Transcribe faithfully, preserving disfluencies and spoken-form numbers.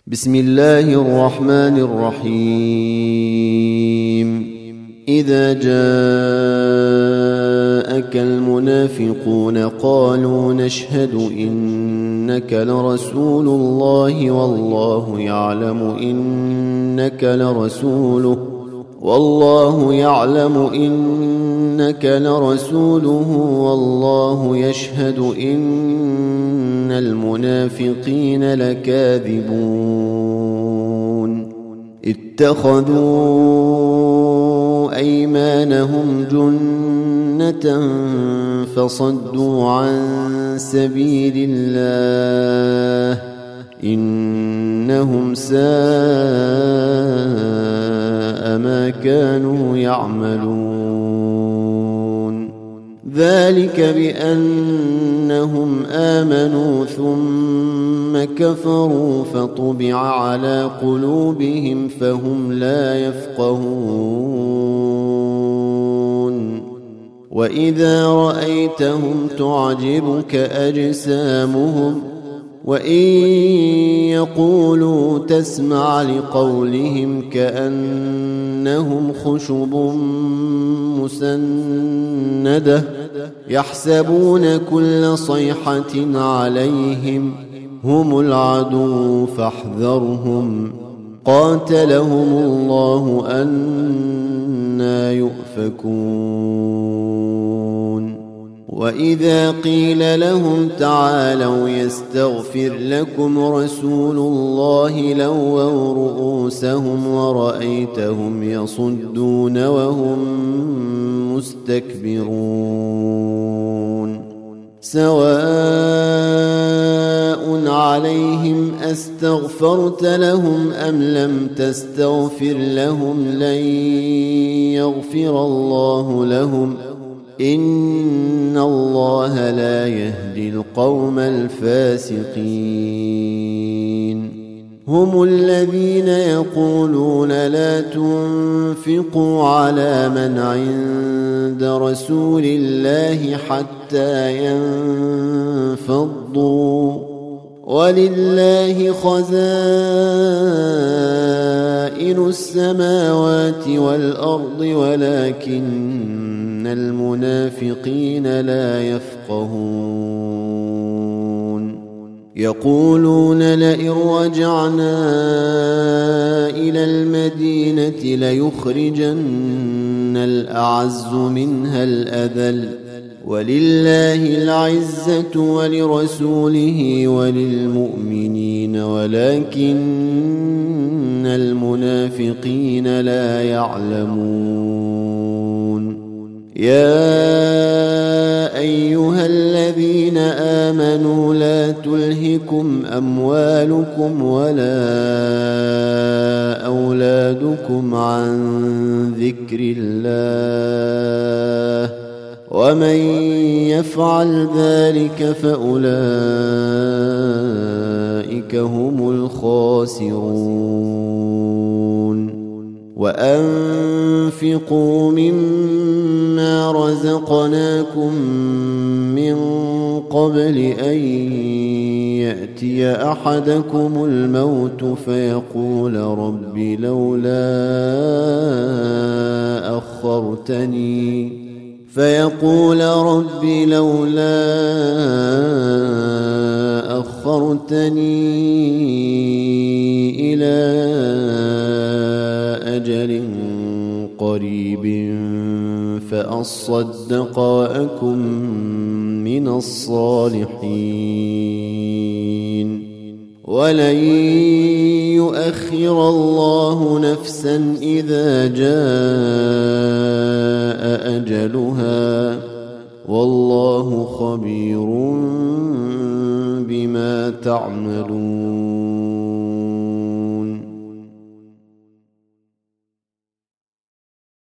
بسم الله الرحمن الرحيم. إذا جاءك المنافقون قالوا نشهد إنك لرسول الله والله يعلم إنك لرسوله والله يعلم إنك لرسوله والله يشهد إن المنافقين لكاذبون. اتخذوا أيمانهم جنة فصدوا عن سبيل الله إنهم ساء ما كانوا يعملون. ذلك بأنهم آمنوا ثم كفروا فطبع على قلوبهم فهم لا يفقهون. وإذا رأيتهم تعجبك أجسامهم وإن يقولوا تسمع لقولهم كأنهم خشب مسندة يحسبون كل صيحة عليهم هم العدو فاحذرهم قاتلهم الله أنى يؤفكون. وإذا قيل لهم تعالوا يستغفر لكم رسول الله لووا رؤوسهم ورأيتهم يصدون وهم مستكبرون. سواء عليهم أستغفرت لهم أم لم تستغفر لهم لن يغفر الله لهم إن الله لا يهدي القوم الفاسقين. هم الذين يقولون لا تنفقوا على من عند رسول الله حتى ينفضوا ولله خزائن السماوات والأرض ولكن المنافقين لا يفقهون. يقولون لئن رجعنا إلى المدينة ليخرجن الأعز منها الأذل ولله العزة ولرسوله وللمؤمنين ولكن المنافقين لا يعلمون. يا أيها الذين آمنوا لا تلهكم أموالكم ولا أولادكم عن ذكر الله ومن يفعل ذلك فأولئك هم الخاسرون. وأنفقوا مما رزقناكم من قبل أن يأتي أحدكم الموت فيقول رب لولا أخرتني فيقول رب لولا أخرتني إلى أجل قريب فأصدق وأكن من الصالحين ولن يؤخر الله نفسا إذا جاء أجلها والله خبير بما تعملون.